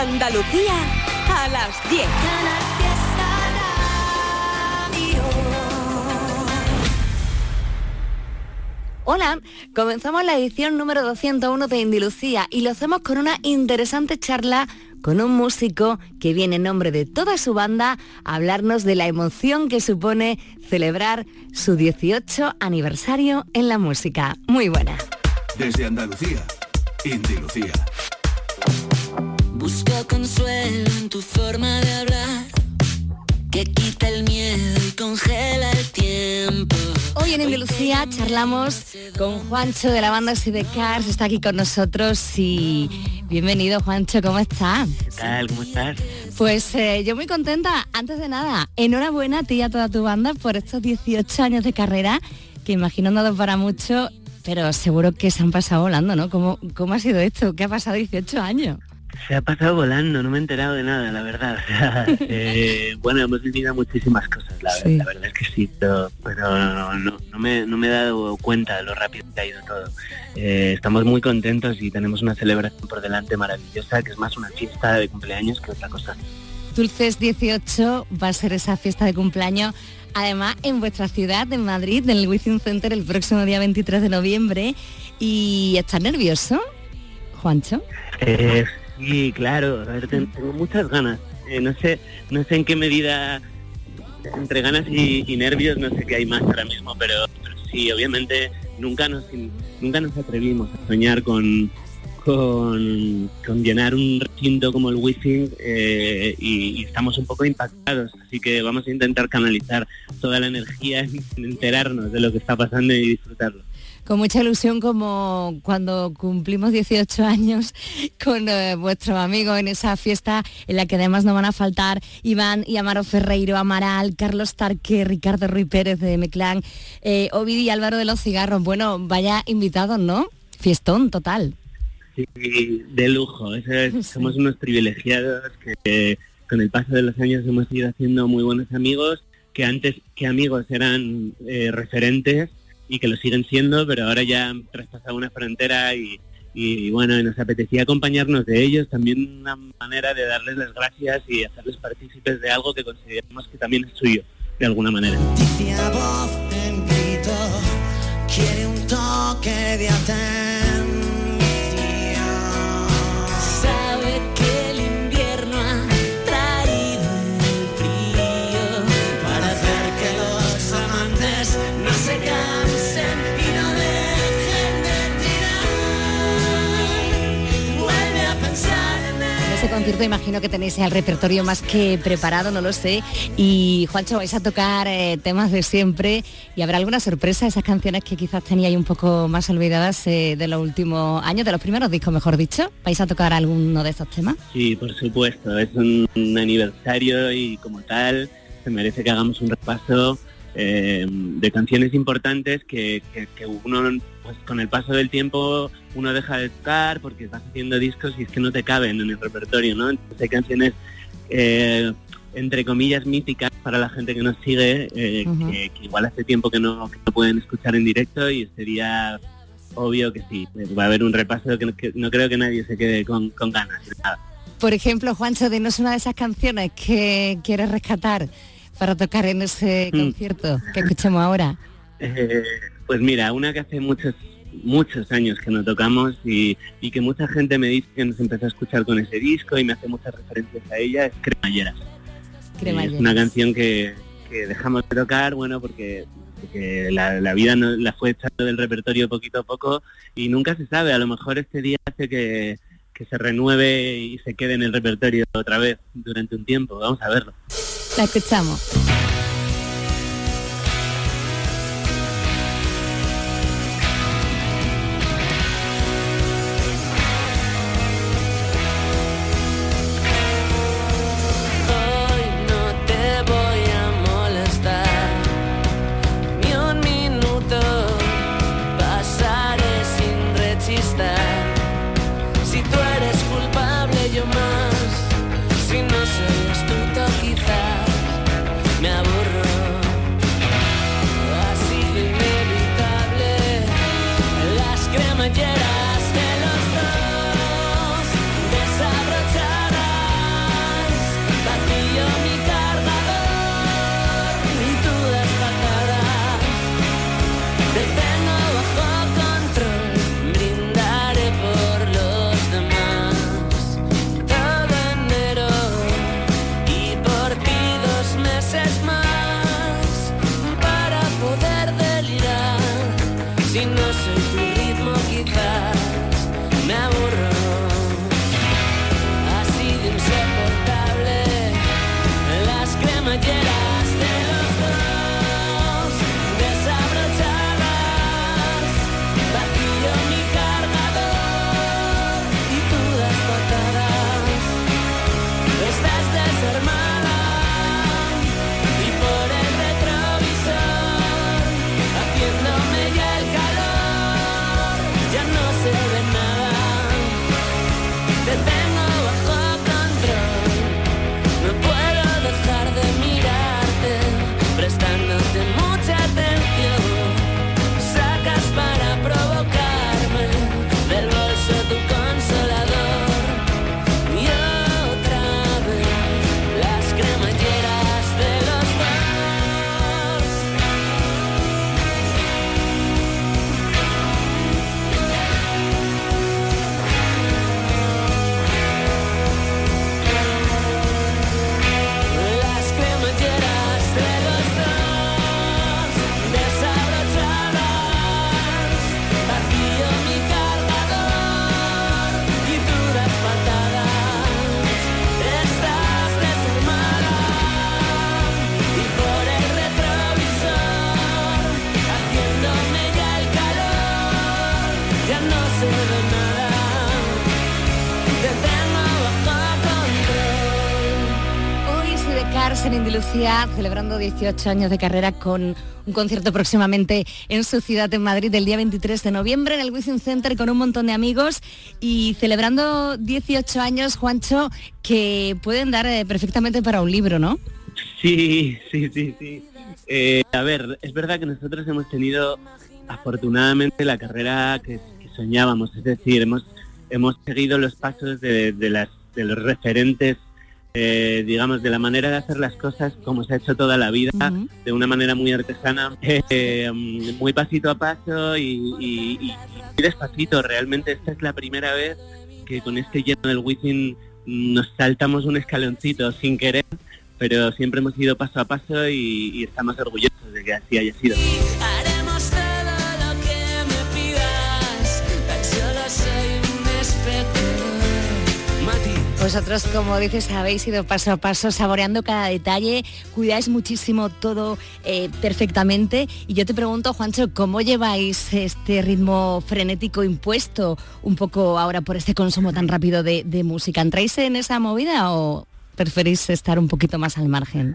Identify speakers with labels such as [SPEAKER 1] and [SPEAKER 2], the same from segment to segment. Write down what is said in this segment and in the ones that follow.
[SPEAKER 1] Andalucía a las 10. Hola, comenzamos la edición número 201 de Indy Lucía y lo hacemos con una interesante charla con un músico que viene en nombre de toda su banda a hablarnos de la emoción que supone celebrar su 18 aniversario en la música. Muy buena.
[SPEAKER 2] Desde Andalucía, Indy Lucía.
[SPEAKER 3] Busco consuelo en tu forma de hablar, que quita el miedo y congela el tiempo.
[SPEAKER 1] Hoy en Indy Lucía charlamos con Juancho de la banda Sidecars, está aquí con nosotros y bienvenido, Juancho, ¿cómo estás?
[SPEAKER 4] ¿Qué tal? ¿Cómo estás?
[SPEAKER 1] Pues yo muy contenta. Antes de nada, enhorabuena a ti y a toda tu banda por estos 18 años de carrera, que imagino han dado para mucho, pero seguro que se han pasado volando, ¿no? ¿Cómo ha sido esto? ¿Qué ha pasado 18 años?
[SPEAKER 4] Se ha pasado volando, no me he enterado de nada, la verdad. O sea, bueno, hemos vivido muchísimas cosas, la verdad es que sí, pero no me he dado cuenta de lo rápido que ha ido todo. Estamos muy contentos y tenemos una celebración por delante maravillosa, que es más una fiesta de cumpleaños que otra cosa.
[SPEAKER 1] Dulces 18 va a ser esa fiesta de cumpleaños, además en vuestra ciudad, en Madrid, en el Wizzing Center, el próximo día 23 de noviembre. ¿Y estás nervioso, Juancho?
[SPEAKER 4] Sí, claro, a ver, tengo muchas ganas. No sé en qué medida, entre ganas y nervios, no sé qué hay más ahora mismo, pero sí, obviamente nunca nos atrevimos a soñar con llenar un recinto como el Wizzing y estamos un poco impactados, así que vamos a intentar canalizar toda la energía en enterarnos de lo que está pasando y disfrutarlo.
[SPEAKER 1] Con mucha ilusión, como cuando cumplimos 18 años con vuestros amigos en esa fiesta en la que además no van a faltar Iván y Amaro Ferreiro, Amaral, Carlos Tarque, Ricardo Ruiz Pérez de Meclán, Ovid y Álvaro de los Cigarros. Bueno, vaya invitados, ¿no? Fiestón total.
[SPEAKER 4] Sí, de lujo. Somos unos privilegiados que con el paso de los años hemos ido haciendo muy buenos amigos, que antes que amigos eran referentes y que lo siguen siendo, pero ahora ya han traspasado una frontera y bueno, y nos apetecía acompañarnos de ellos, también una manera de darles las gracias y hacerles partícipes de algo que consideramos que también es suyo, de alguna manera.
[SPEAKER 3] Noticia, voz en grito, quiere un toque de atención. Sabe que el invierno ha traído el frío para hacer que los amantes no se cansen y no dejen de tirar. Vuelve a pensar en él.
[SPEAKER 1] En ese concierto imagino que tenéis el repertorio más que preparado, no lo sé. Y Juancho, vais a tocar temas de siempre y habrá alguna sorpresa, esas canciones que quizás teníais un poco más olvidadas de los últimos años, de los primeros discos, mejor dicho. ¿Vais a tocar alguno de esos temas?
[SPEAKER 4] Sí, por supuesto, es un aniversario y como tal se merece que hagamos un repaso de canciones importantes que uno, pues con el paso del tiempo, uno deja de tocar porque vas haciendo discos y es que no te caben en el repertorio, ¿no? Entonces hay canciones entre comillas míticas para la gente que nos sigue, que igual hace tiempo que no pueden escuchar en directo, y sería obvio que sí, va a haber un repaso que no creo que nadie se quede con ganas de nada.
[SPEAKER 1] Por ejemplo, Juancho, dinos una de esas canciones que quieres rescatar para tocar en ese concierto que escuchemos ahora.
[SPEAKER 4] Pues mira, una que hace muchos años que no tocamos y que mucha gente me dice que nos empezó a escuchar con ese disco y me hace muchas referencias a ella, es Cremalleras. Es una canción que dejamos de tocar, bueno, porque la vida la fue echando del repertorio poquito a poco y nunca se sabe, a lo mejor este día hace que se renueve y se quede en el repertorio otra vez durante un tiempo. Vamos a verlo.
[SPEAKER 1] La escuchamos.
[SPEAKER 3] Si no serías tú, quizás me
[SPEAKER 1] Estás en Indy Lucía celebrando 18 años de carrera con un concierto próximamente en su ciudad, en Madrid, el día 23 de noviembre en el Wizzing Center con un montón de amigos y celebrando 18 años, Juancho, que pueden dar perfectamente para un libro, ¿no?
[SPEAKER 4] Sí. A ver, es verdad que nosotros hemos tenido afortunadamente la carrera que soñábamos, es decir, hemos seguido los pasos de los referentes, digamos, de la manera de hacer las cosas como se ha hecho toda la vida, uh-huh, de una manera muy artesana, muy pasito a paso y despacito. Realmente esta es la primera vez que con este lleno del Wizzing nos saltamos un escaloncito sin querer, pero siempre hemos ido paso a paso y estamos orgullosos de que así haya sido.
[SPEAKER 3] Haremos todo lo que me pidas, tan solo soy un espectador. Mati.
[SPEAKER 1] Vosotros, como dices, habéis ido paso a paso, saboreando cada detalle, cuidáis muchísimo todo perfectamente. Y yo te pregunto, Juancho, ¿cómo lleváis este ritmo frenético impuesto un poco ahora por este consumo tan rápido de música? ¿Entráis en esa movida o preferís estar un poquito más al margen?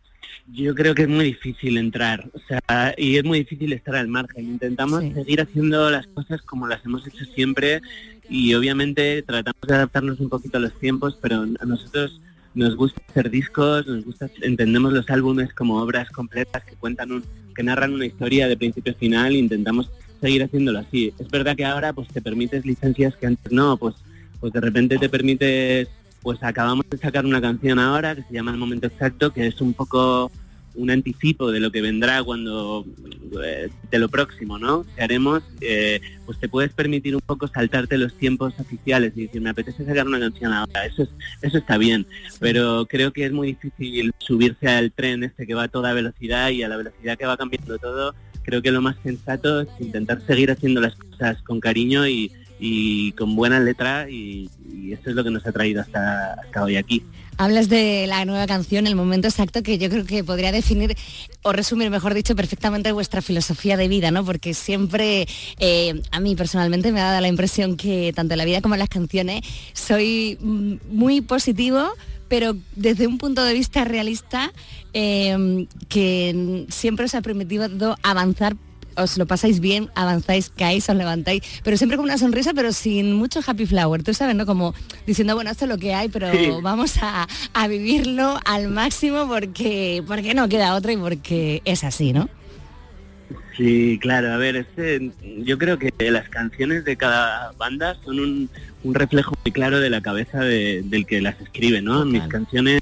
[SPEAKER 4] Yo creo que es muy difícil entrar, o sea, y es muy difícil estar al margen. Intentamos seguir haciendo las cosas como las hemos hecho siempre y obviamente tratamos de adaptarnos un poquito a los tiempos, pero a nosotros nos gusta hacer discos, entendemos los álbumes como obras completas que narran una historia de principio a final e intentamos seguir haciéndolo así. Es verdad que ahora pues te permites licencias que antes no, pues de repente te permites. Pues acabamos de sacar una canción ahora que se llama El Momento Exacto, que es un poco un anticipo de lo que vendrá cuando de lo próximo, ¿no? Que haremos, pues te puedes permitir un poco saltarte los tiempos oficiales y decir, me apetece sacar una canción ahora, eso está bien, pero creo que es muy difícil subirse al tren este que va a toda velocidad y a la velocidad que va cambiando todo. Creo que lo más sensato es intentar seguir haciendo las cosas con cariño y con buena letra y eso es lo que nos ha traído hasta hoy aquí.
[SPEAKER 1] Hablas de la nueva canción, El Momento Exacto, que yo creo que podría definir o resumir, mejor dicho, perfectamente vuestra filosofía de vida, ¿no? Porque siempre, a mí personalmente me ha dado la impresión que tanto en la vida como en las canciones soy muy positivo, pero desde un punto de vista realista, que siempre os ha permitido avanzar. Os lo pasáis bien, avanzáis, caéis, os levantáis, pero siempre con una sonrisa, pero sin mucho happy flower, tú sabes, ¿no? Como diciendo, bueno, esto es lo que hay, pero sí, vamos a vivirlo al máximo porque no queda otra y porque es así, ¿no?
[SPEAKER 4] Sí, claro, a ver, yo creo que las canciones de cada banda son un reflejo muy claro de la cabeza del que las escribe, ¿no? Total. Mis canciones,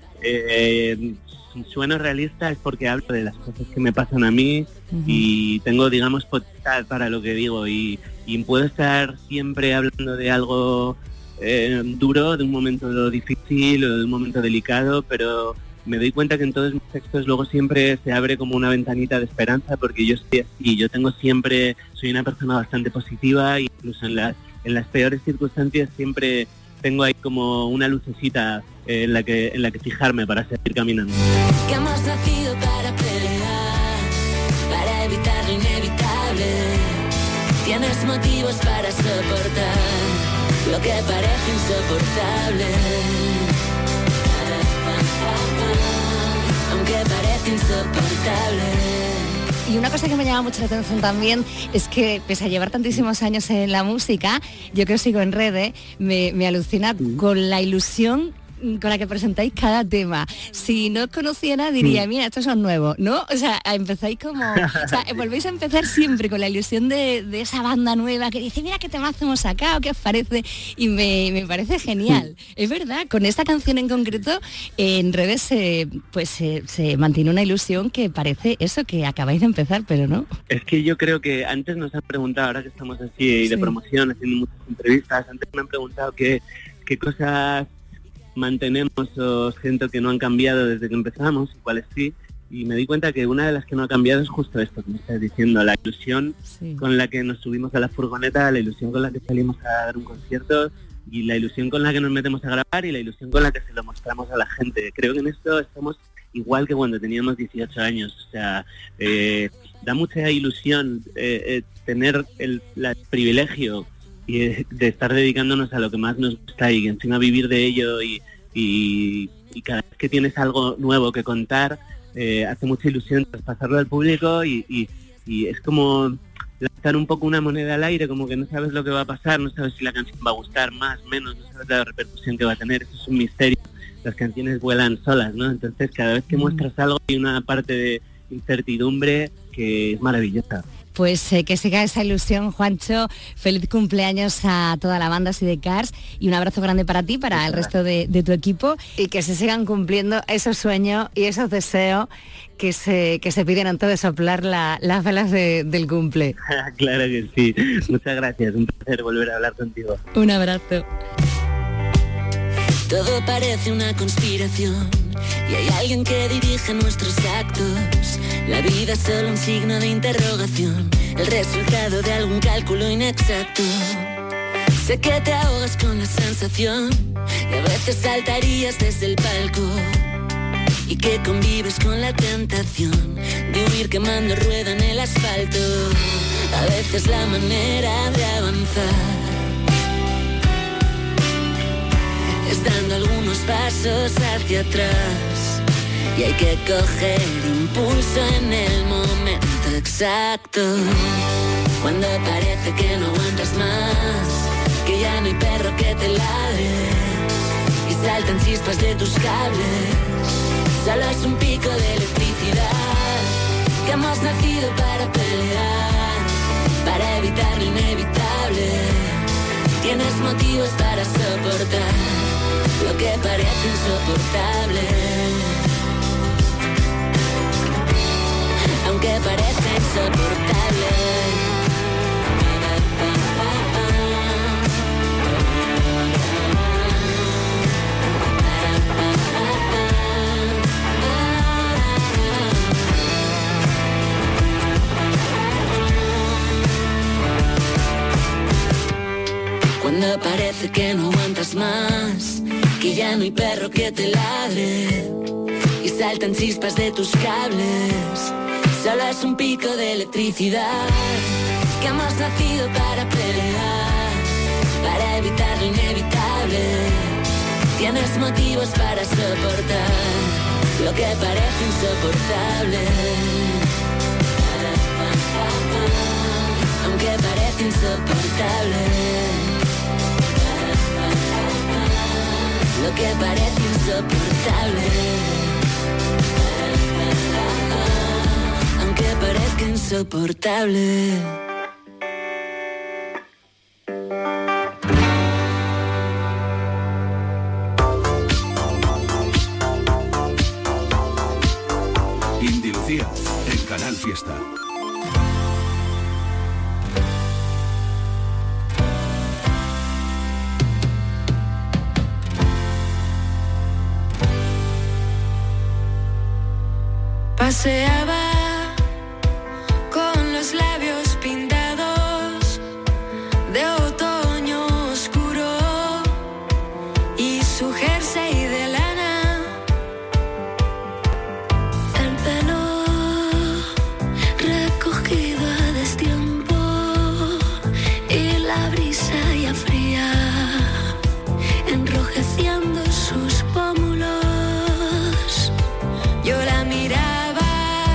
[SPEAKER 4] si sueno realista es porque hablo de las cosas que me pasan a mí, uh-huh, y tengo, digamos, potestad para lo que digo y puedo estar siempre hablando de algo duro, de un momento difícil o de un momento delicado, pero me doy cuenta que en todos mis textos luego siempre se abre como una ventanita de esperanza porque yo estoy así, soy una persona bastante positiva e incluso en las peores circunstancias siempre tengo ahí como una lucecita en la que fijarme para seguir caminando.
[SPEAKER 3] Que hemos nacido para pelear, para evitar lo inevitable. Tienes motivos para soportar lo que parece insoportable. Aunque parece insoportable.
[SPEAKER 1] Y una cosa que me llama mucho la atención también es que, pese a llevar tantísimos años en la música, yo que os sigo en redes, me alucina con la ilusión con la que presentáis cada tema. Si no os conociera diría, mira, estos son nuevos, ¿no? O sea, empezáis volvéis a empezar siempre con la ilusión de esa banda nueva que dice, mira qué temazo hemos sacado, ¿qué os parece? Y me parece genial. Es verdad, con esta canción en concreto, en redes se mantiene una ilusión que parece eso, que acabáis de empezar, pero no.
[SPEAKER 4] Es que yo creo que antes nos han preguntado, ahora que estamos así de promoción, haciendo muchas entrevistas, antes me han preguntado qué cosas mantenemos o siento que no han cambiado desde que empezamos y cuáles sí, y me di cuenta que una de las que no ha cambiado es justo esto que me estás diciendo, la ilusión con la que nos subimos a la furgoneta, la ilusión con la que salimos a dar un concierto y la ilusión con la que nos metemos a grabar y la ilusión con la que se lo mostramos a la gente. Creo que en esto estamos igual que cuando teníamos 18 años, o sea, da mucha ilusión tener el privilegio y de estar dedicándonos a lo que más nos gusta y encima vivir de ello y y cada vez que tienes algo nuevo que contar, hace mucha ilusión traspasarlo al público y es como lanzar un poco una moneda al aire, como que no sabes lo que va a pasar, no sabes si la canción va a gustar más, menos, no sabes la repercusión que va a tener, eso es un misterio, las canciones vuelan solas, ¿no? Entonces cada vez que muestras algo hay una parte de incertidumbre que es maravillosa.
[SPEAKER 1] Pues que siga esa ilusión, Juancho. Feliz cumpleaños a toda la banda Sidecars y un abrazo grande para ti, para el resto de tu equipo, y que se sigan cumpliendo esos sueños y esos deseos que se piden antes de soplar las velas del cumple.
[SPEAKER 4] Claro que sí. Muchas gracias. Un placer volver a hablar contigo.
[SPEAKER 1] Un abrazo.
[SPEAKER 3] Todo parece una conspiración y hay alguien que dirige nuestros actos. La vida es solo un signo de interrogación, el resultado de algún cálculo inexacto. Sé que te ahogas con la sensación y a veces saltarías desde el palco, y que convives con la tentación de huir quemando rueda en el asfalto. A veces la manera de avanzar es dando algunos pasos hacia atrás, y hay que coger impulso en el momento exacto. Cuando parece que no aguantas más, que ya no hay perro que te ladre y saltan chispas de tus cables. Solo es un pico de electricidad, que hemos nacido para pelear, para evitar lo inevitable. Tienes motivos para soportar lo que parece insoportable, aunque parezca insoportable. Cuando parece que no aguantas más, que ya no hay perro que te ladre y saltan chispas de tus cables. Solo es un pico de electricidad, que hemos nacido para pelear, para evitar lo inevitable. Tienes motivos para soportar lo que parece insoportable, aunque parece insoportable. Lo que parece insoportable, aunque parezca insoportable.
[SPEAKER 2] Inti Lucía, en Canal Fiesta.
[SPEAKER 5] Paseaba con los labios pintados de otoño oscuro y su jersey de lana, el pelo recogido a destiempo y la brisa ya fría enrojeciendo sus pómulos. Yo la miraba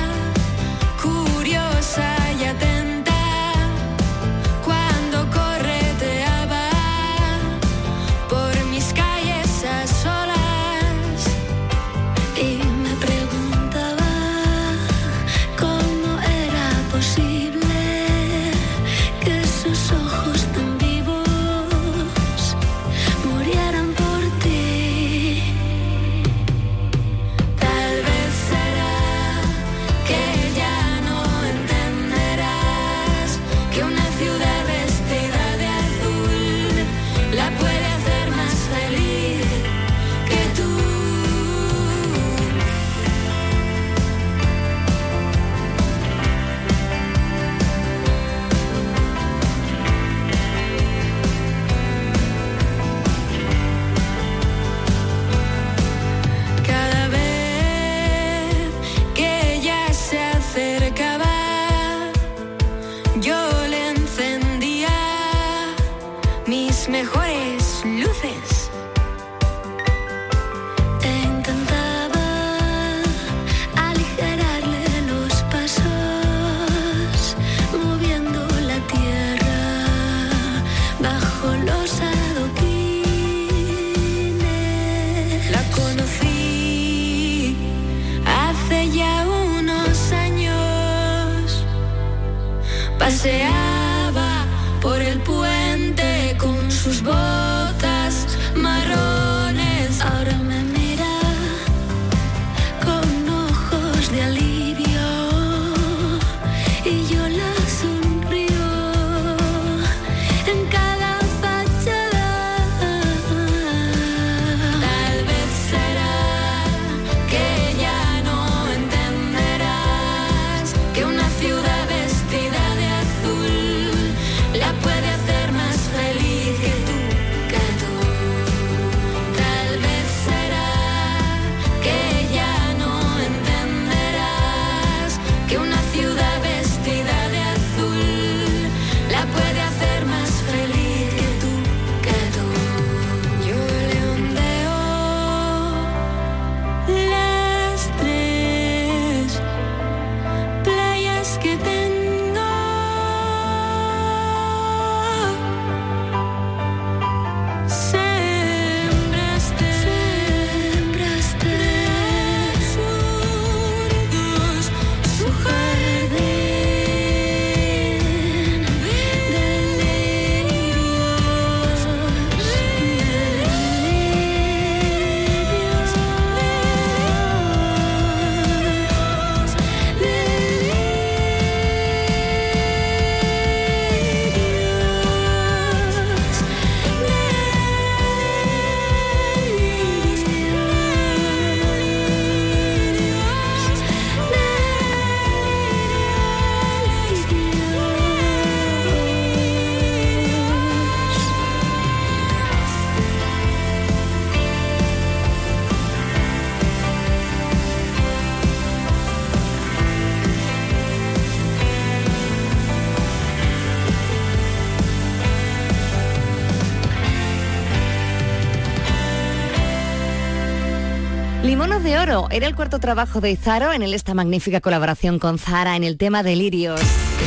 [SPEAKER 1] Limonos de Oro era el cuarto trabajo de Izaro en esta magnífica colaboración con Zara en el tema Delirios.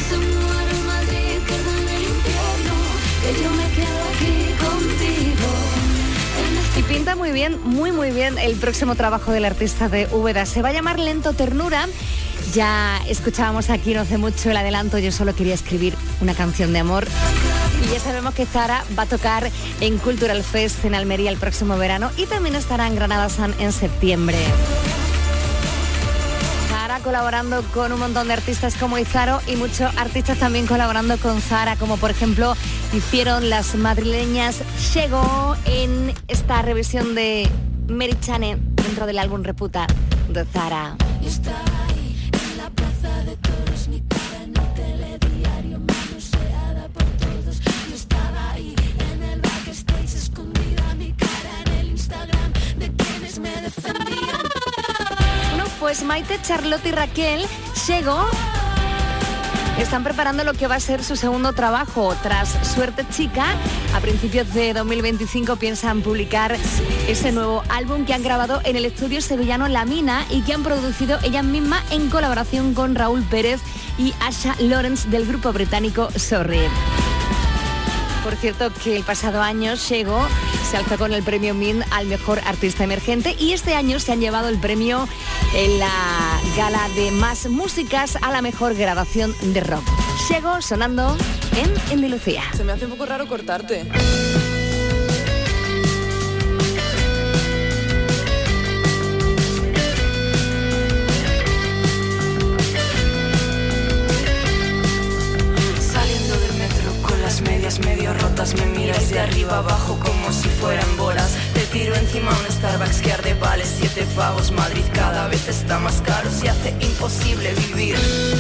[SPEAKER 1] Y pinta muy bien, muy bien el próximo trabajo del artista de Úbeda. Se va a llamar Lento Ternura. Ya escuchábamos aquí no hace mucho el adelanto, yo solo quería escribir una canción de amor. Y ya sabemos que Zara va a tocar en Cultural Fest en Almería el próximo verano y también estará en Granada Sun en septiembre. Zara colaborando con un montón de artistas como Izaro y muchos artistas también colaborando con Zara, como por ejemplo hicieron las madrileñas Shego en esta revisión de Merichane dentro del álbum Reputa de Zara. Bueno, pues Maite, Charlotte y Raquel Shego están preparando lo que va a ser su segundo trabajo. Tras Suerte Chica, a principios de 2025 piensan publicar ese nuevo álbum que han grabado en el estudio sevillano La Mina y que han producido ellas mismas en colaboración con Raúl Pérez y Asha Lawrence del grupo británico Sorry. Por cierto, que el pasado año Shego se alzó con el premio Min al mejor artista emergente y este año se han llevado el premio en la gala de Más Músicas a la mejor grabación de rock. Shego sonando en Andalucía.
[SPEAKER 6] Se me hace un poco raro cortarte.
[SPEAKER 7] Medias medio rotas, me miras de arriba abajo como si fueran bolas. Te tiro encima un Starbucks que arde, vale 7 pavos. Madrid cada vez está más caro, se hace imposible vivir.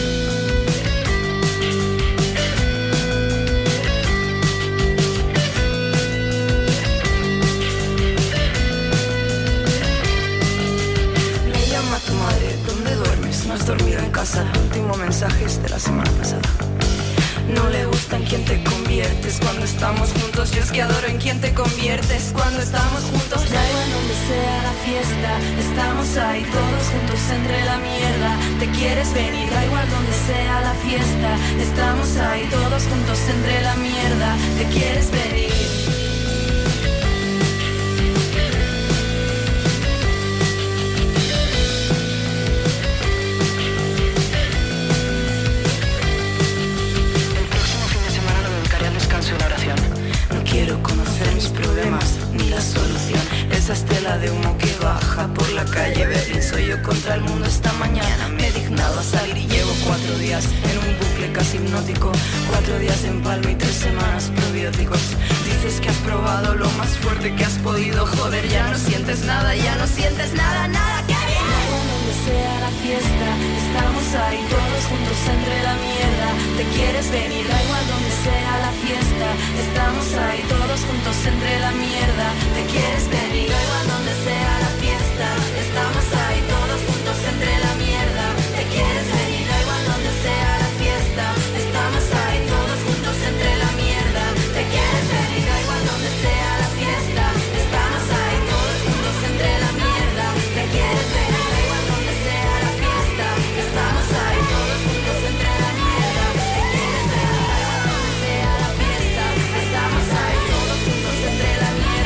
[SPEAKER 7] Me llama tu madre, ¿dónde duermes? No has dormido en casa, el último mensaje es de la semana pasada. No le gusta en quién te conviertes cuando estamos juntos. Yo es que adoro en quién te conviertes cuando estamos juntos. Da igual donde sea la fiesta, estamos ahí todos juntos entre la mierda. Te quieres venir, da igual donde sea la fiesta, estamos ahí todos juntos entre la mierda. Te quieres venir. Quiero conocer mis problemas, ni la solución. Esa estela de humo que baja por la calle Berlín. Soy yo contra el mundo esta mañana. Me he dignado a salir y llevo 4 días en un bucle casi hipnótico. 4 días en Palma y 3 semanas probióticos. Dices que has probado lo más fuerte que has podido. Joder, ya no sientes nada, ya no sientes nada, nada, que bien. Donde sea la fiesta, estamos ahí todos juntos entre la mierda. Te quieres venir, da igual donde sea la fiesta, estamos ahí todos juntos entre la mierda. Te quieres venir, da igual donde sea la fiesta, estamos ahí todos juntos entre la mierda. Te quieres venir, da igual donde sea la fiesta, estamos ahí todos juntos entre la mierda. Te quieres venir, da igual donde sea la fiesta, estamos ahí todos juntos entre la mierda. Te quieres venir, da igual donde sea la fiesta, estamos ahí todos juntos entre la mierda. Te quieres venir, da igual donde sea la fiesta, estamos ahí todos juntos entre la mierda.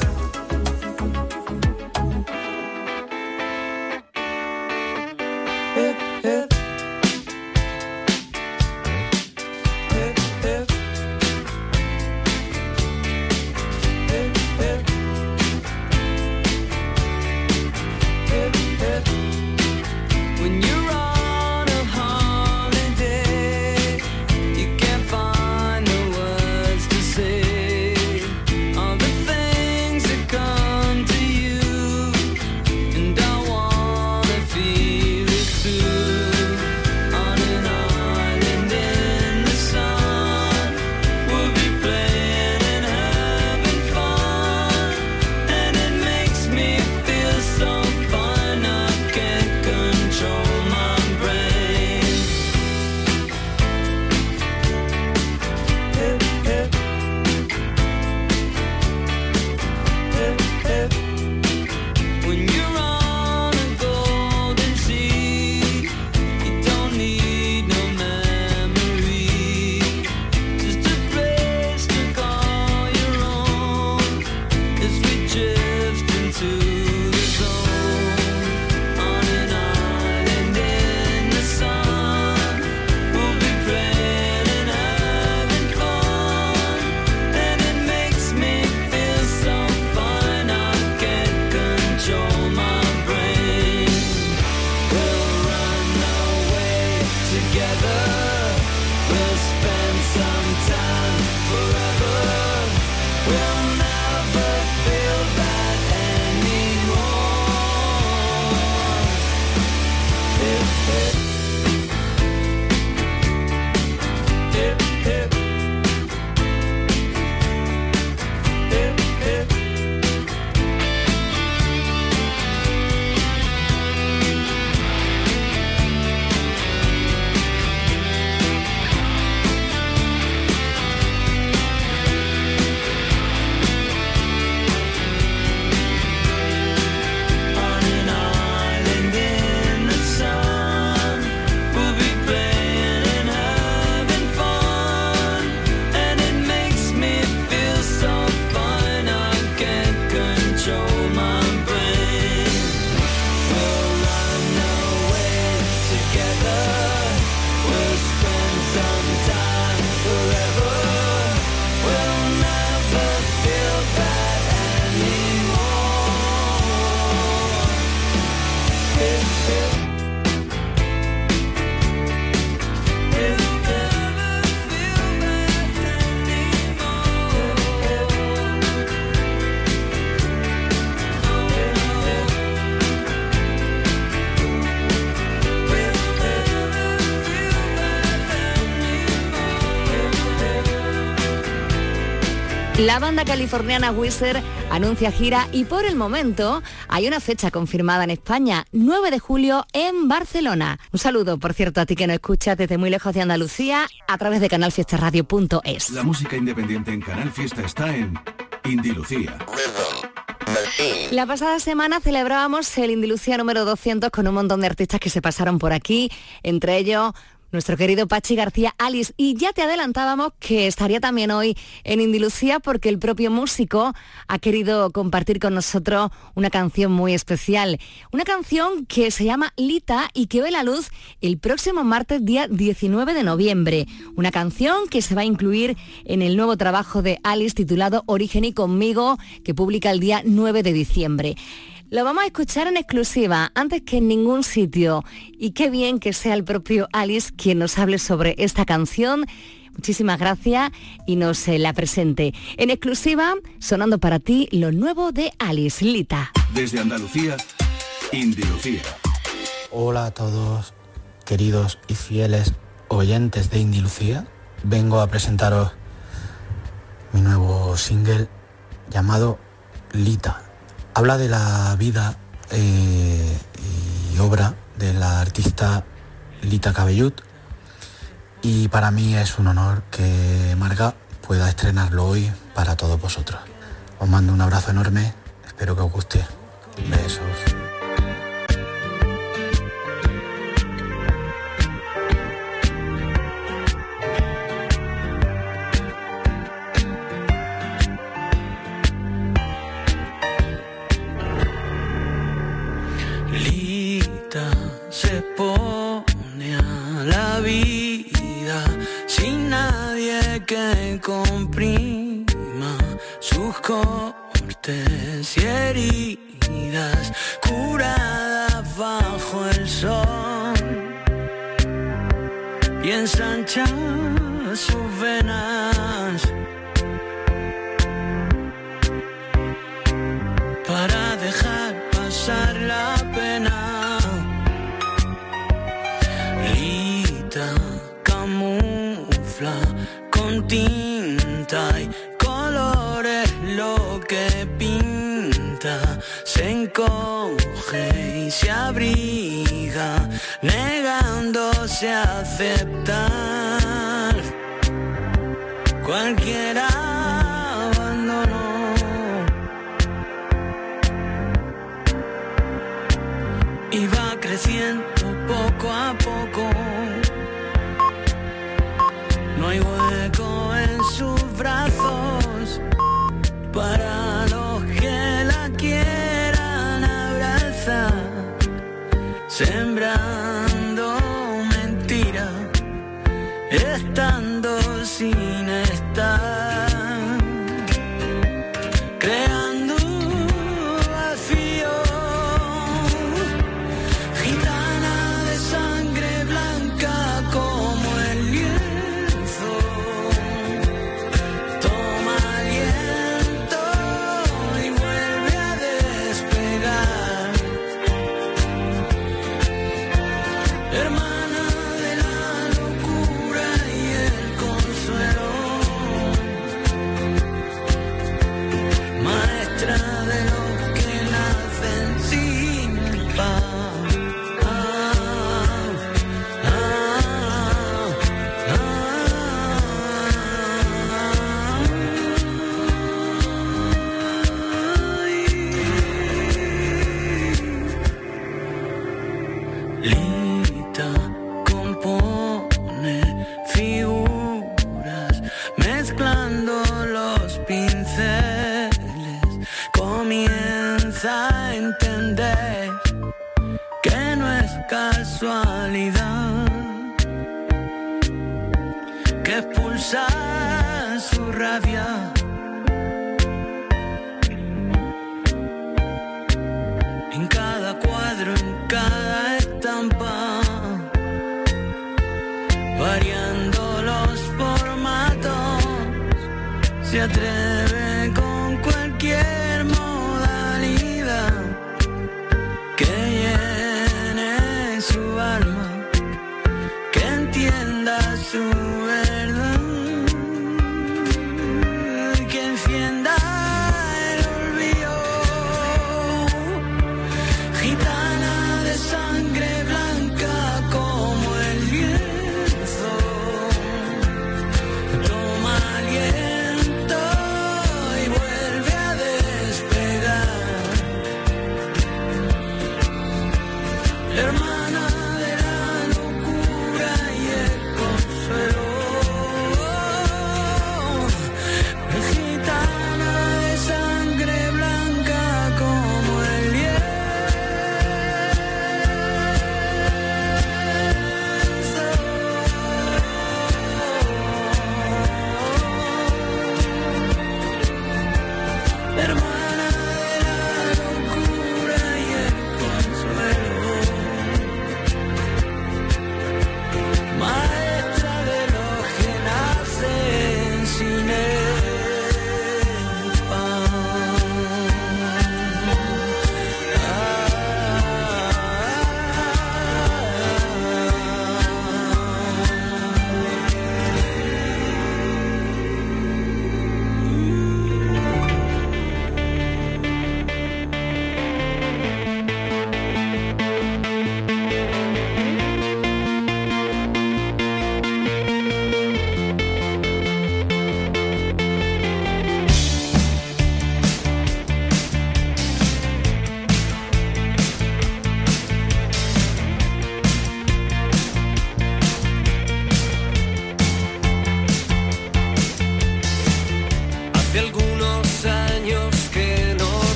[SPEAKER 1] La banda californiana Weezer anuncia gira y por el momento hay una fecha confirmada en España, 9 de julio en Barcelona. Un saludo, por cierto, a ti que nos escuchas desde muy lejos de Andalucía a través de canalfiestaradio.es.
[SPEAKER 2] La música independiente en Canal Fiesta está en Indilucía.
[SPEAKER 1] La pasada semana celebrábamos el Indilucía número 200 con un montón de artistas que se pasaron por aquí, entre ellos nuestro querido Pachi García, Alice, y ya te adelantábamos que estaría también hoy en Indilucía porque el propio músico ha querido compartir con nosotros una canción muy especial, una canción que se llama Lita y que ve la luz el próximo martes día 19 de noviembre, una canción que se va a incluir en el nuevo trabajo de Alice titulado Origen y Conmigo, que publica el día 9 de diciembre. Lo vamos a escuchar en exclusiva, antes que en ningún sitio. Y qué bien que sea el propio Alice quien nos hable sobre esta canción. Muchísimas gracias y nos la presente. En exclusiva, sonando para ti lo nuevo de Alice, Lita.
[SPEAKER 2] Desde Andalucía, Indilucía.
[SPEAKER 6] Hola a todos, queridos y fieles oyentes de Indilucía. Vengo a presentaros mi nuevo single llamado Lita. Habla de la vida y obra de la artista Lita Cabellut y para mí es un honor que Marga pueda estrenarlo hoy para todos vosotros. Os mando un abrazo enorme, espero que os guste. Besos.
[SPEAKER 7] cicatrices y heridas curadas bajo el sol y ensancha sus venas para dejar pasar la pena. Lita camufla con tinta y colores lo que pinta, se encoge y se abriga, negándose a aceptar cualquier abandono. Y va creciendo poco a poco, no hay hueco en sus brazos para los que la quieran abrazar, sembrando mentira, estando sin estar, creando vacío. Gitana de sangre blanca como el lienzo, toma aliento y vuelve a despegar. Hermana de la locura y el consuelo, maestra de los que nacen sin el pan. Lita compone figuras mezclando los pinceles, comienza a entender que no es casualidad que expulsa su rabia. En cada cuadro, en cada estampa, variando los formatos, se atreve con cualquier modalidad que llene su alma, que entienda su verdad, que encienda el olvido. Gitana de sangre blanca como el lienzo, toma aliento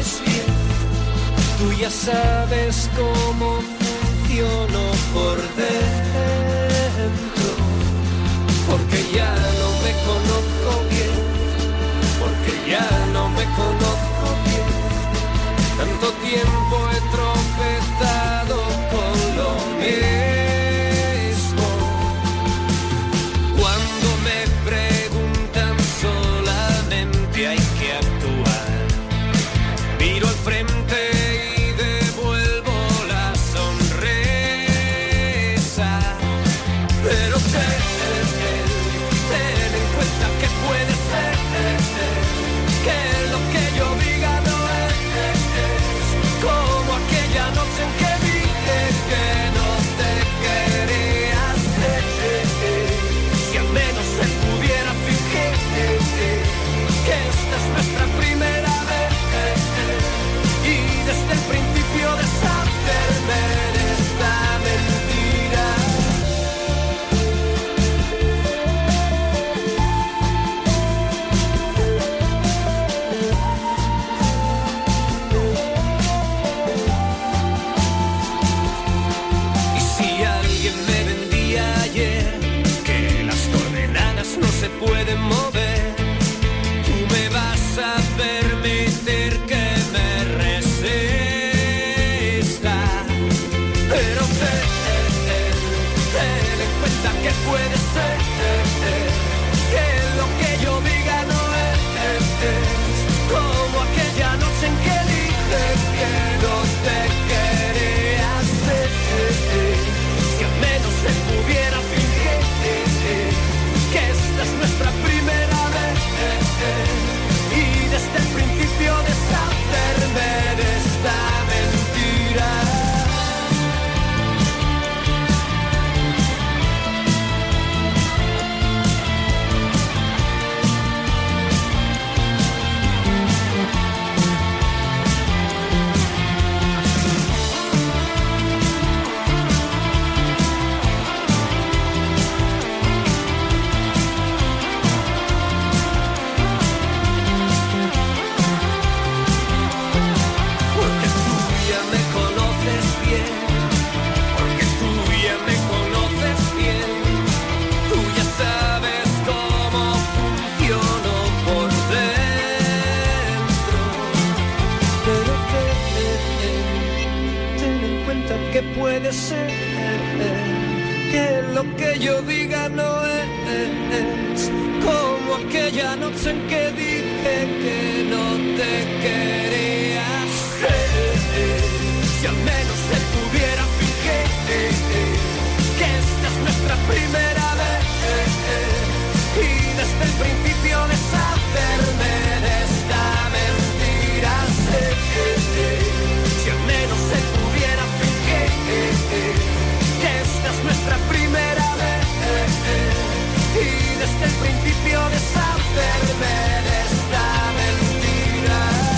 [SPEAKER 8] conoces bien. Tú ya sabes cómo funciono por dentro, porque ya no me conozco bien, porque ya no me conozco bien. Tanto tiempo he tropezado con lo mismo. Cuando me preguntan solamente hay que actuar. Miro al frente y devuelvo la sonrisa. Pero ten en cuenta que puede ser que lo que yo diga no es como aquella noche en que dije que no te quería hacer. Si al menos él pudiera fingir que esta es nuestra primera vez y desde el principio deshacerme de esta mentira. Y si alguien me vendía ayer que las coordenadas no se pueden mover, tú me vas a permitir que me resista. Pero ten en cuenta que puede ser que lo que yo diga no es como aquella noche en que dije que no te quería hacer. Si al menos se pudiera fingir que esta es nuestra primera vez y desde el principio deshacerme de esta mentira. Porque tú ya me conoces bien, porque tú ya me conoces bien, tú ya sabes cómo funciono por dentro. Pero ten en cuenta que puede ser que lo que yo diga no es como aquella noche en que dije que no te quería hacer. Si al menos se pudiera fingir que esta es nuestra primera vez y desde el principio deshacerme de esta mentira. Si al menos se pudiera fingir que esta es nuestra primera vez y desde el principio deshacerme de esta mentira.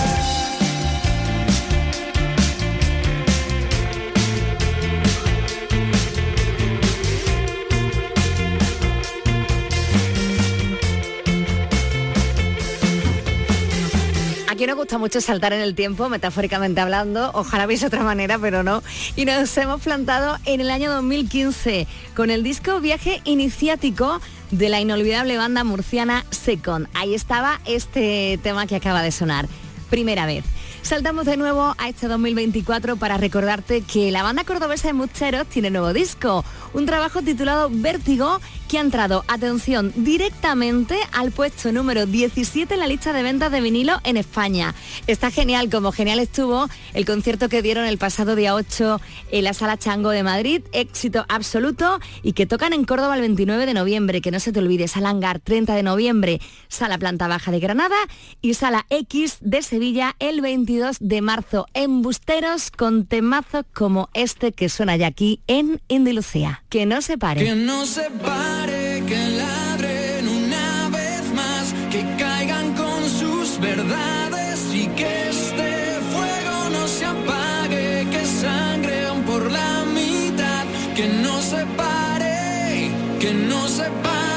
[SPEAKER 1] Aquí nos gusta mucho saltar en el tiempo, metafóricamente hablando, ojalá hubiese otra manera, pero no. Y nos hemos plantado en el año 2015 con el disco Viaje Iniciático de la inolvidable banda murciana Second. Ahí estaba este tema que acaba de sonar, Primera Vez. Saltamos de nuevo a este 2024 para recordarte que la banda cordobesa de Mucheros tiene nuevo disco, un trabajo titulado Vértigo, que ha entrado, atención, directamente al puesto número 17 en la lista de ventas de vinilo en España. Está genial, como genial estuvo el concierto que dieron el pasado día 8 en la Sala Chango de Madrid, éxito absoluto, y que tocan en Córdoba el 29 de noviembre, que no se te olvide, Sala Hangar 30 de noviembre, Sala Planta Baja de Granada y Sala X de Sevilla el 22 de marzo. Embusteros con temazos como este que suena ya aquí en Indilucía. Que no se pare.
[SPEAKER 8] Que no se pare, que ladren una vez más, que caigan con sus verdades y que este fuego no se apague, que sangren por la mitad. Que no se pare, que no se pare.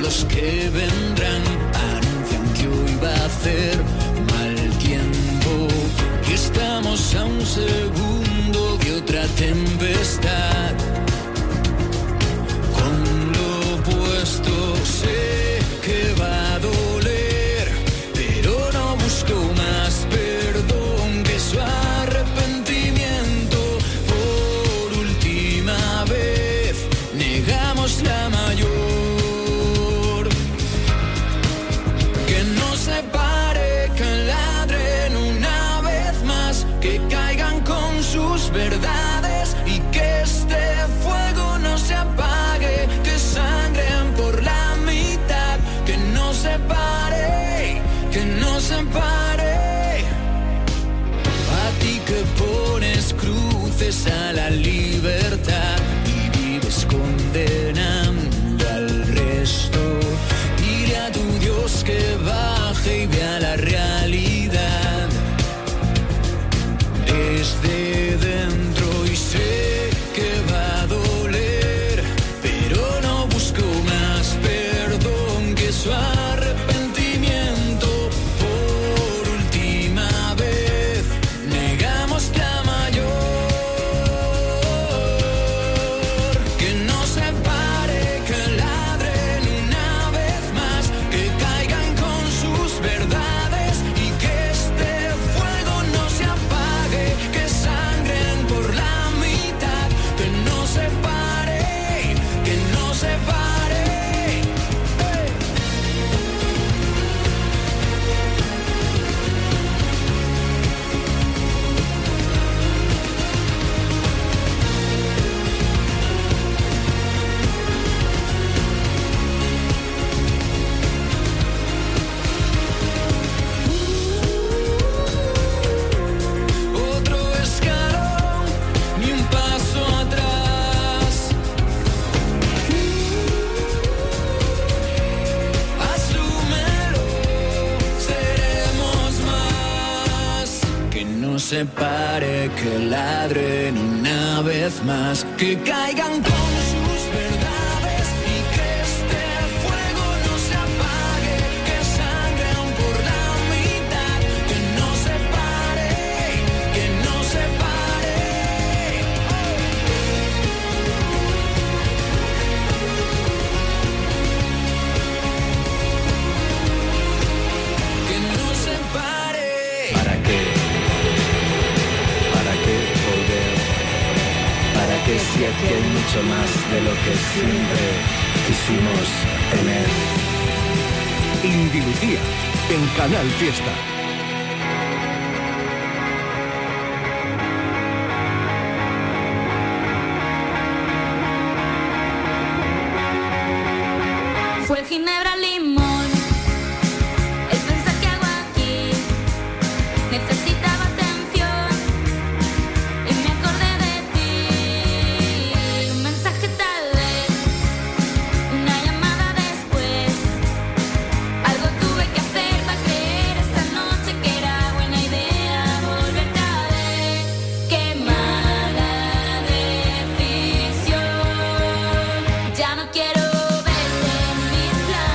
[SPEAKER 9] los que vendrán anuncian que hoy va a hacer mal tiempo y estamos a un segundo de otra tempestad. Con lo puesto sé que va a doler, pero no busco más perdón que su arrepentimiento. Por última vez negamos la mayor. Que no se pare, que ladren una vez más, que caigan con sus verdades y que este fuego no se apague, que sangren por la mitad. Que no se pare, que no se pare. A ti que pones cruces a la libertad y vives condenando al resto, dile a tu Dios que baje y vea la realidad desde dentro. Y sé que va a doler, pero no busco más perdón que su arrepentimiento. Por última vez negamos la mayor. Que no se pare, que ladren una vez más, que caigan con sus verdades y que este fuego no se apague, que sangren por la mitad. Que no se pare, que no se pare. Otro escalón, ni un paso atrás. Asúmelo, seremos más. Que no se pare, que ladren una vez más, que caigan con sus verdades y que este fuego no se apague, que sangren por la mitad. Que no se pare, que no se pare. Que no se pare.
[SPEAKER 10] ¿Para qué? ¿Para qué volver? ¿Para qué si aquí hay mucho más de lo que siempre quisimos tener?
[SPEAKER 2] Indy Lucía, en Canal Fiesta.
[SPEAKER 5] Fue el ginebra limón, el pensar que hago aquí, necesitaba atención y me acordé de ti. Un mensaje tal vez, una llamada después, algo tuve que hacer para creer esta noche que era buena idea volverte a ver. Qué mala decisión, ya no quiero verte en mis planes.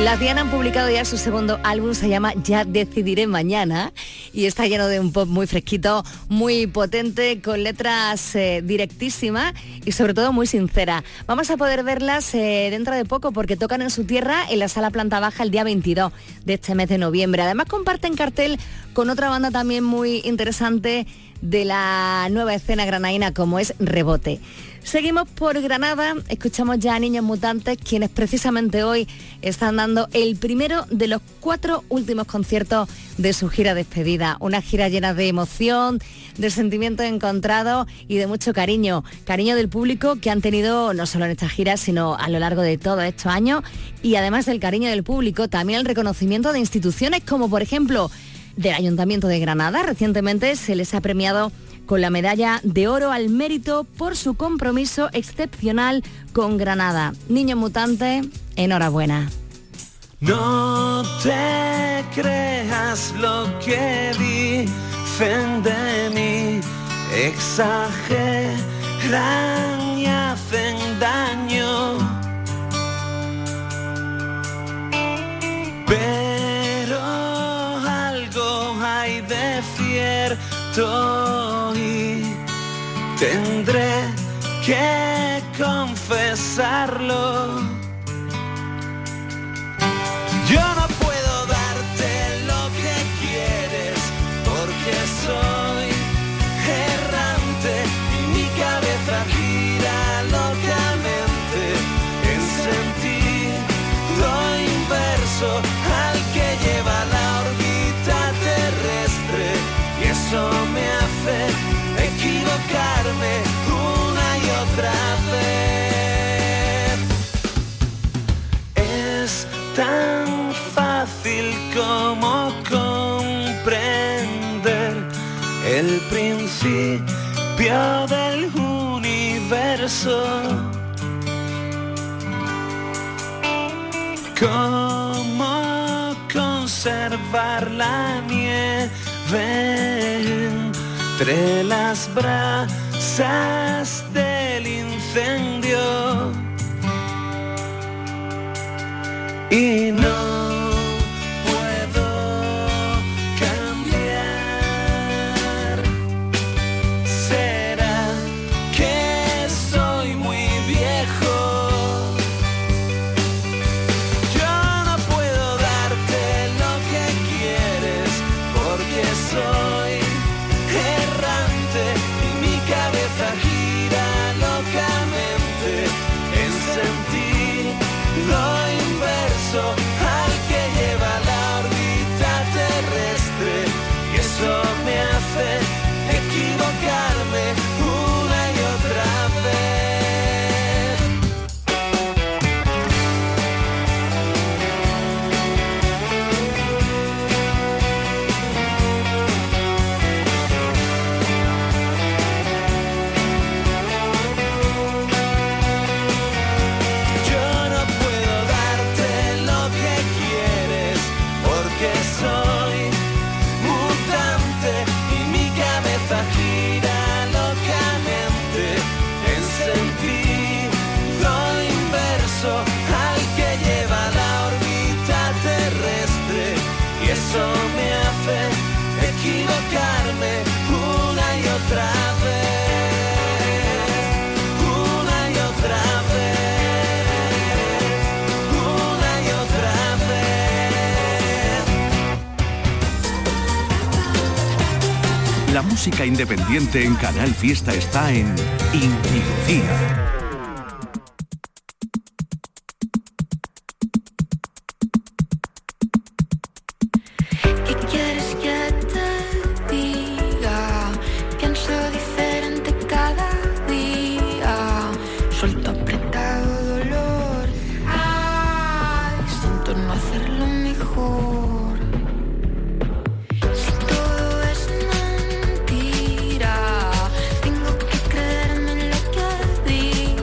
[SPEAKER 1] Las Diana han publicado ya su segundo álbum, se llama Ya Decidiré Mañana, y está lleno de un pop muy fresquito, muy potente, con letras directísimas y sobre todo muy sinceras. Vamos a poder verlas dentro de poco porque tocan en su tierra en la Sala Planta Baja el día 22 de este mes de noviembre. Además comparten cartel con otra banda también muy interesante de la nueva escena granaína como es Rebote. Seguimos por Granada, escuchamos ya a Niños Mutantes, quienes precisamente hoy están dando el primero de los 4 últimos conciertos de su gira despedida. Una gira llena de emoción, de sentimientos encontrados y de mucho cariño. Cariño del público que han tenido no solo en esta gira, sino a lo largo de todos estos años. Y además del cariño del público, también el reconocimiento de instituciones como por ejemplo del Ayuntamiento de Granada. Recientemente se les ha premiado con la medalla de oro al mérito por su compromiso excepcional con Granada. Niños Mutantes, enhorabuena.
[SPEAKER 9] No te creas lo que dicen de mí, exageran y hacen daño. Pero algo hay de cierto y tendré que confesarlo. Yo no puedo darte lo que quieres porque soy errante y mi cabeza gira locamente en sentido inverso al que lleva la órbita terrestre, y eso me hace equivocarme una y otra vez. Es tan fácil como comprender el principio del universo. Cómo conservar la nieve entre las brasas del incendio. Y no puedo cambiar. ¿Será que soy muy viejo? Yo no puedo darte lo que quieres porque soy errante y mi cabeza gira locamente en sentido al que lleva la órbita terrestre, y eso me hace equivocarme una y otra soy mutante y mi cabeza gira locamente en sentido inverso al que lleva la órbita terrestre, y eso me hace equivocarme una y otra vez, una y otra vez, una y otra vez.
[SPEAKER 2] La música independiente en Canal Fiesta está en Indilucía.
[SPEAKER 11] ¿Qué quieres que te diga? Pienso diferente cada día. Suelto apretado dolor. Ay, siento no hacerlo mejor. Digo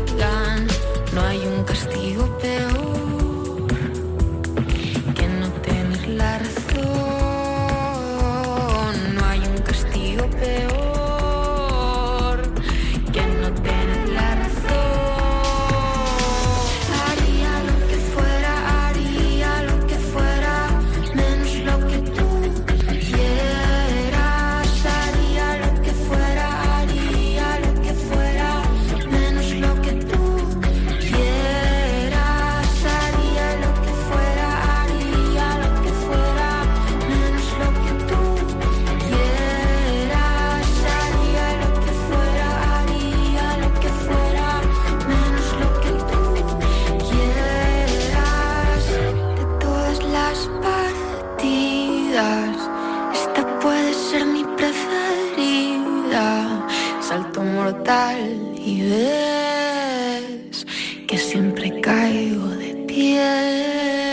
[SPEAKER 11] fatal y ves que siempre caigo de pie.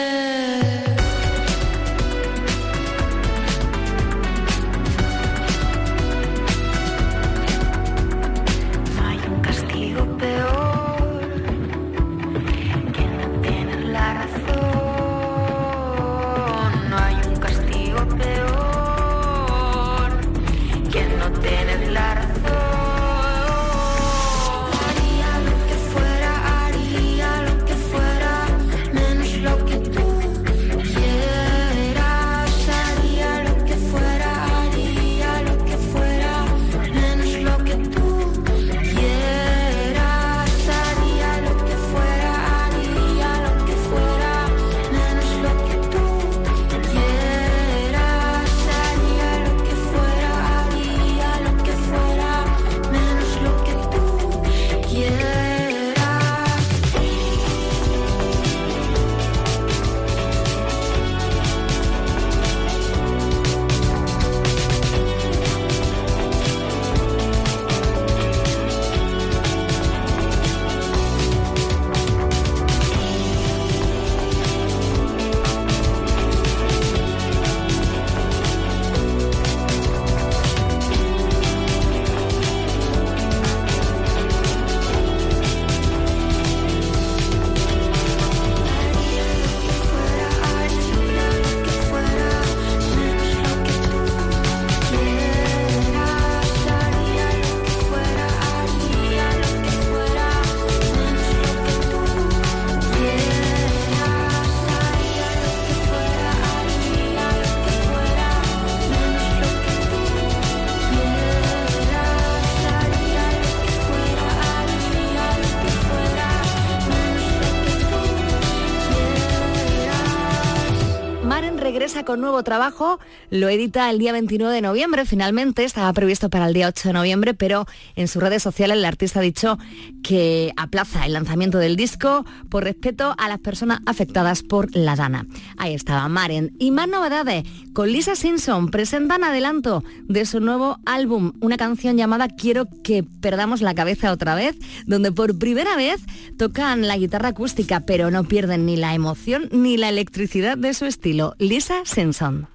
[SPEAKER 1] Con nuevo trabajo, lo edita el día 29 de noviembre, finalmente estaba previsto para el día 8 de noviembre, pero en sus redes sociales el artista ha dicho que aplaza el lanzamiento del disco por respeto a las personas afectadas por la Dana. Ahí estaba Maren. Y más novedades, con Lisa Simpson presentan adelanto de su nuevo álbum, una canción llamada Quiero que perdamos la cabeza otra vez, donde por primera vez tocan la guitarra acústica, pero no pierden ni la emoción ni la electricidad de su estilo. Lisa Simpson.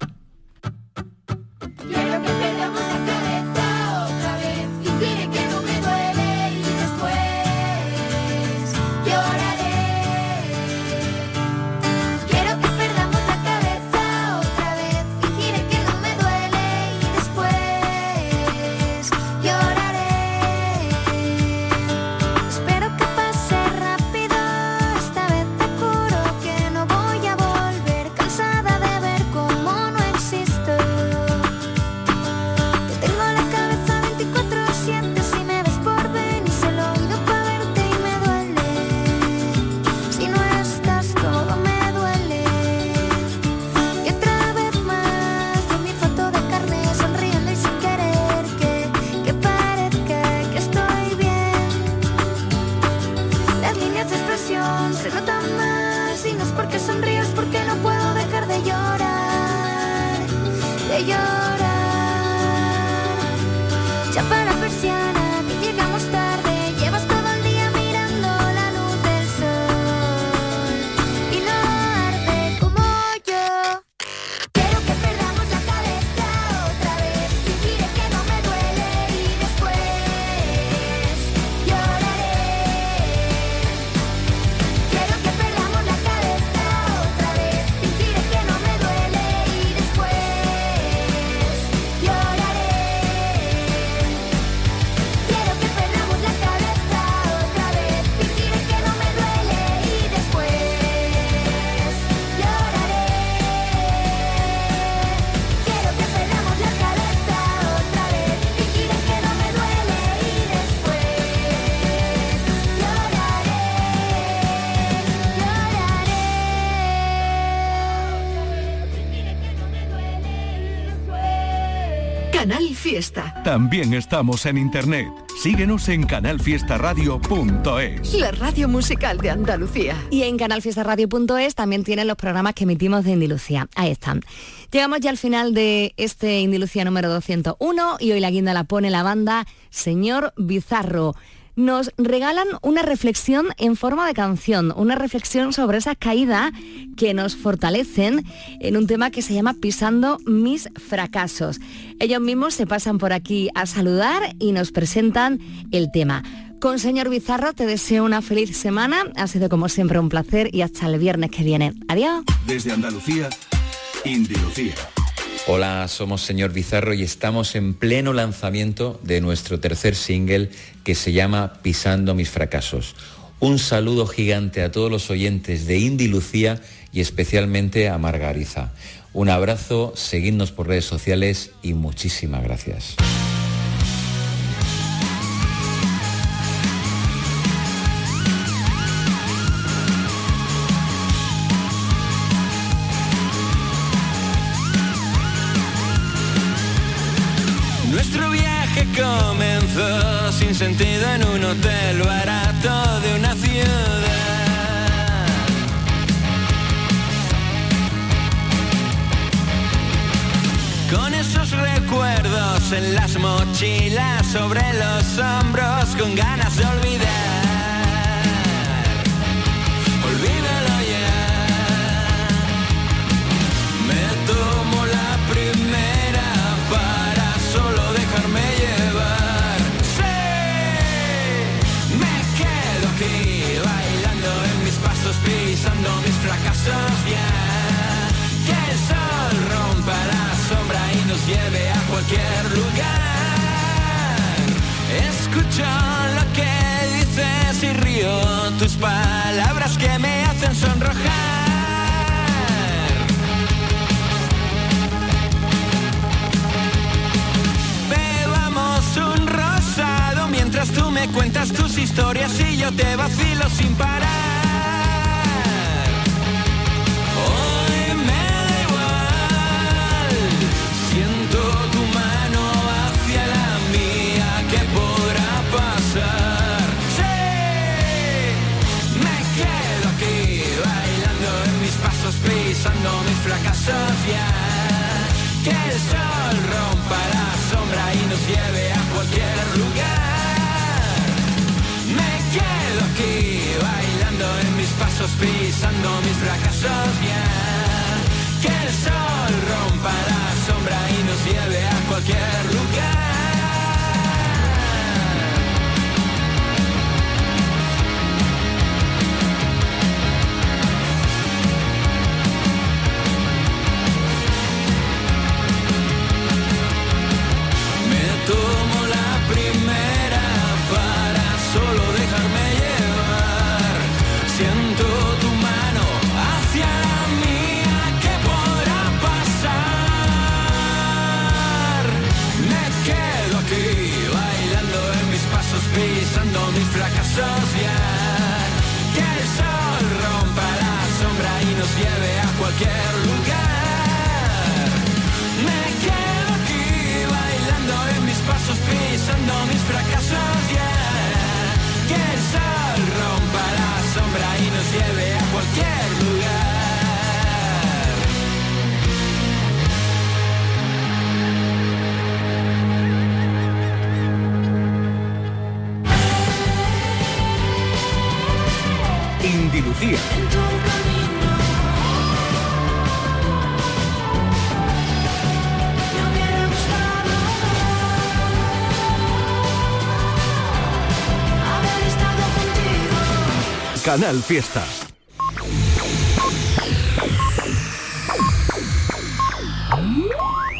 [SPEAKER 5] Quiero que perdamos la cabeza otra vez y diré que no me duele y después lloraré. Quiero que perdamos la cabeza otra vez y diré que no me duele y después lloraré. Espero que pase rápido, esta vez te juro que no voy a volver, cansada de ver cómo no existo. Se nota más y no es porque sonrío, es porque no puedo dejar de llorar, de llorar. Chapa la persiana, que llegamos tarde, llevas todo el día mirando la luz del sol y no arde como yo. Quiero que perdamos la cabeza otra vez y diré que no me duele y después lloraré. Quiero que perdamos la cabeza otra vez y diré que no me duele y después lloraré. Quiero que perdamos la cabeza otra vez y diré que no me duele y después lloraré. Quiero que perdamos la cabeza otra vez y diré que no me duele y después
[SPEAKER 12] Canal Fiesta.
[SPEAKER 2] También estamos en internet. Síguenos en canalfiestaradio.es.
[SPEAKER 12] La radio musical de Andalucía.
[SPEAKER 1] Y en canalfiestaradio.es también tienen los programas que emitimos de Indy Lucía. Ahí están. Llegamos ya al final de este Indy Lucía número 201 y hoy la guinda la pone la banda Señor Bizarro. Nos regalan una reflexión en forma de canción, una reflexión sobre esas caídas que nos fortalecen en un tema que se llama Pisando mis fracasos. Ellos mismos se pasan por aquí a saludar y nos presentan el tema. Con Señor Bizarro te deseo una feliz semana, ha sido como siempre un placer y hasta el viernes que viene. Adiós.
[SPEAKER 2] Desde Andalucía, Indy Lucía.
[SPEAKER 13] Hola, somos Señor Bizarro y estamos en pleno lanzamiento de nuestro tercer single que se llama Pisando mis fracasos. Un saludo gigante a todos los oyentes de Indy Lucía y especialmente a Margarita. Un abrazo, seguidnos por redes sociales y muchísimas gracias.
[SPEAKER 9] Nuestro viaje comenzó sin sentido en un hotel barato de una ciudad. Con esos recuerdos en las mochilas, sobre los hombros, con ganas de olvidar. Olvídalo ya. Me tomo la primera para solo dejarme llevar. Sí, me quedo aquí bailando en mis pasos, pisando mis fracasos ya. Que el sol rompa la sombra y nos lleve a cualquier lugar. Escucho lo que dices y río tus palabras que me hacen sonrojar. Un rosado mientras tú me cuentas tus historias y yo te vacilo sin parar. Hoy me da igual, siento tu mano hacia la mía, ¿qué podrá pasar? Sí, me quedo aquí bailando en mis pasos, pisando mis fracasos ya. Que el sol rompa la sombra y nos lleve a cualquier lugar. Me quedo aquí bailando en mis pasos, pisando mis fracasos ya. Que el sol rompa la sombra y nos lleve a cualquier lugar. Tomo la primera para solo dejarme llevar. Siento tu mano hacia la mía, ¿qué podrá pasar? Me quedo aquí bailando en mis pasos, pisando mis fracasos ya. Que el sol rompa la sombra y nos lleve a cualquier lugar. Me quedo aquí bailando en mis pasos, pisando mis fracasos ya. Que el sol rompa la sombra y nos lleve a cualquier
[SPEAKER 2] lugar. Indy Lucía. Canal Fiesta.